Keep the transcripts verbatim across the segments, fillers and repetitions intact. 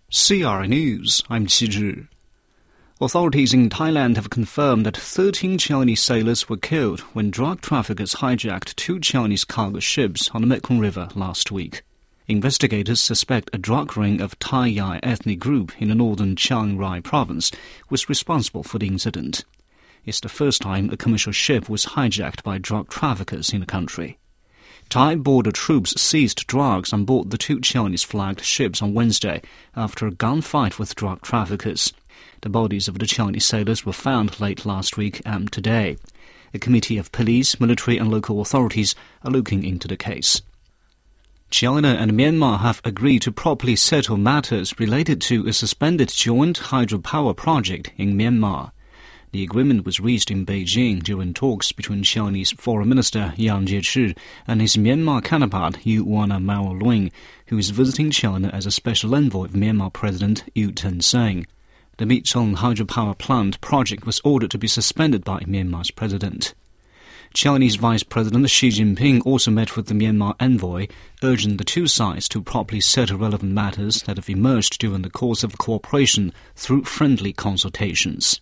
C R I News, I'm Qi Zhi. Authorities in Thailand have confirmed that thirteen Chinese sailors were killed when drug traffickers hijacked two Chinese cargo ships on the Mekong River last week. Investigators suspect a drug ring of Thai Yai ethnic group in the northern Chiang Rai province was responsible for the incident. It's the first time a commercial ship was hijacked by drug traffickers in the country. Thai border troops seized drugs on board the two Chinese-flagged ships on Wednesday after a gunfight with drug traffickers. The bodies of the Chinese sailors were found late last week and today. A committee of police, military and local authorities are looking into the case. China and Myanmar have agreed to properly settle matters related to a suspended joint hydropower project in Myanmar. The agreement was reached in Beijing during talks between Chinese Foreign Minister Yang Jiechi and his Myanmar counterpart U Wannamawalwing, who is visiting China as a special envoy of Myanmar President U Thein Sein. The Michong hydropower plant project was ordered to be suspended by Myanmar's president. Chinese Vice President Xi Jinping also met with the Myanmar envoy, urging the two sides to properly settle relevant matters that have emerged during the course of cooperation through friendly consultations.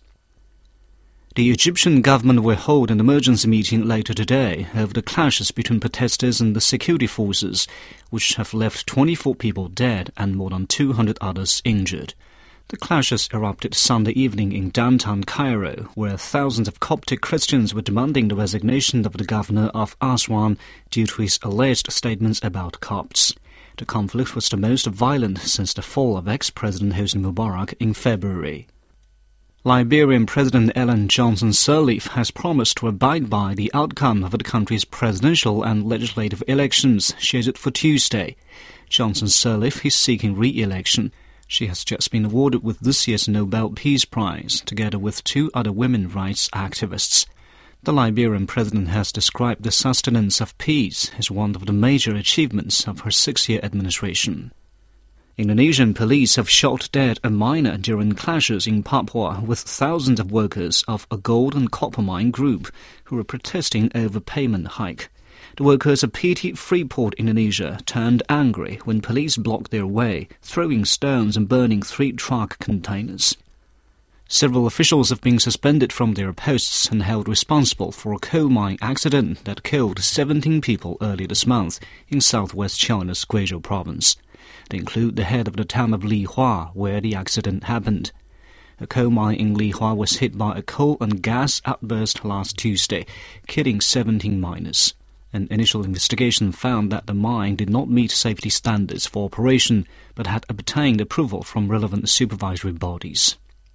The Egyptian government will hold an emergency meeting later today over the clashes between protesters and the security forces, which have left twenty-four people dead and more than two hundred others injured. The clashes erupted Sunday evening in downtown Cairo, where thousands of Coptic Christians were demanding the resignation of the governor of Aswan due to his alleged statements about Copts. The conflict was the most violent since the fall of ex-President Hosni Mubarak in February. Liberian President Ellen Johnson Sirleaf has promised to abide by the outcome of the country's presidential and legislative elections scheduled for Tuesday. Johnson Sirleaf is seeking re-election. She has just been awarded with this year's Nobel Peace Prize, together with two other women's rights activists. The Liberian president has described the sustenance of peace as one of the major achievements of her six-year administration. Indonesian police have shot dead a miner during clashes in Papua with thousands of workers of a gold and copper mine group who were protesting over payment hike. The workers of P T Freeport Indonesia turned angry when police blocked their way, throwing stones and burning three truck containers. Several officials have been suspended from their posts and held responsible for a coal mine accident that killed seventeen people earlier this month in southwest China's Guizhou province. They include the head of the town of Lihua, where the accident happened. A coal mine in Lihua was hit by a coal and gas outburst last Tuesday, killing seventeen miners. An initial investigation found that the mine did not meet safety standards for operation, but had obtained approval from relevant supervisory bodies.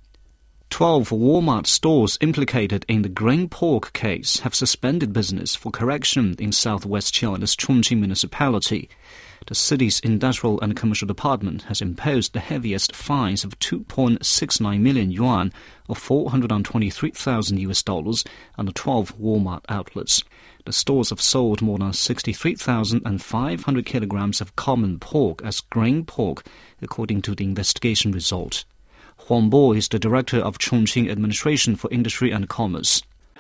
Twelve Walmart stores implicated in the grain pork case have suspended business for correction in southwest China's Chongqing municipality. The city's industrial and commercial department has imposed the heaviest fines of two point six nine million yuan, or four hundred twenty-three thousand U S dollars, on the twelve Walmart outlets. The stores have sold more than sixty-three thousand five hundred kilograms of common pork as grain pork, according to the investigation result. Huang Bo is the director of Chongqing Administration for Industry and Commerce.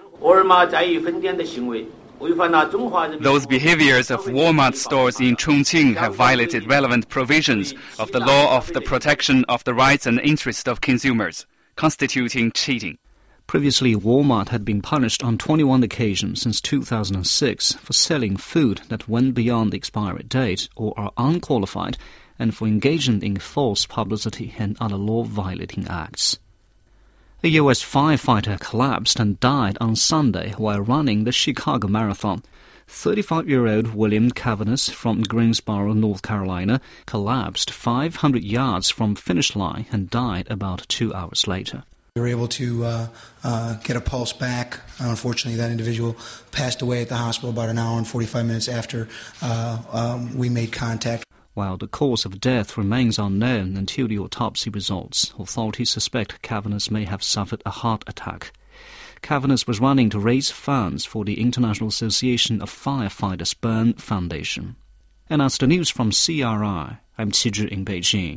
Those behaviors of Walmart stores in Chongqing have violated relevant provisions of the law of the protection of the rights and interests of consumers, constituting cheating. Previously, Walmart had been punished on twenty-one occasions since two thousand six for selling food that went beyond the expiry date or are unqualified, and for engaging in false publicity and other law-violating acts. A U S firefighter collapsed and died on Sunday while running the Chicago Marathon. thirty-five-year-old William Cavanis from Greensboro, North Carolina, collapsed five hundred yards from finish line and died about two hours later. We were able to uh, uh, get a pulse back. Unfortunately, that individual passed away at the hospital about an hour and forty-five minutes after uh, um, we made contact. While the cause of death remains unknown until the autopsy results, authorities suspect Cavanis may have suffered a heart attack. Cavanis was running to raise funds for the International Association of Firefighters Burn Foundation. And that's the news from C R I. I'm Qi Zhi in Beijing.